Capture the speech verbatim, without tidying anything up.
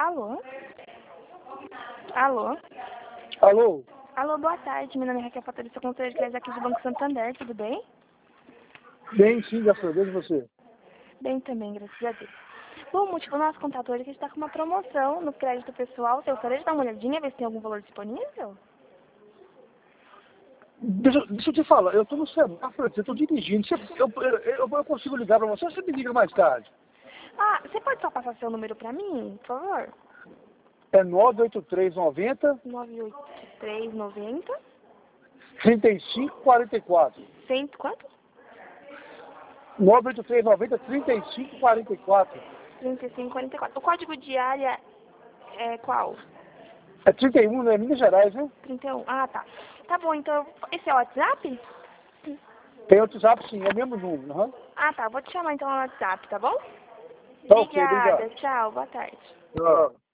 Alô? Alô? Alô? Alô, boa tarde. Meu nome é Raquel Patrícia, conselheira de crédito aqui do Banco Santander, tudo bem? Bem, sim, graças a Deus, e você? Bem também, graças a Deus. Bom, o motivo do nosso contato hoje é que a gente está com uma promoção no crédito pessoal. Você gostaria de dar uma olhadinha, ver se tem algum valor disponível? Deixa, deixa eu te falar, eu estou no semáforo, eu estou dirigindo. Você, eu, eu, eu, eu consigo ligar para você ou você me liga mais tarde? Ah, você pode só passar seu número para mim, por favor? É nove oito três nove zero, nove oito três nove zero, três cinco quatro quatro. cento, quanto? nove oito três nove zero, três cinco quatro quatro. trinta e cinco quarenta e quatro. O código de área é qual? É trinta e um, né? Minas Gerais, né? trinta e um. Ah, tá. Tá bom, então, esse é o WhatsApp? Tem outro WhatsApp, sim, é o mesmo número. Uhum. Ah, tá. Vou te chamar então no WhatsApp, tá bom? Tá ok, Obrigada. obrigado. Tchau. Boa tarde. Tchau.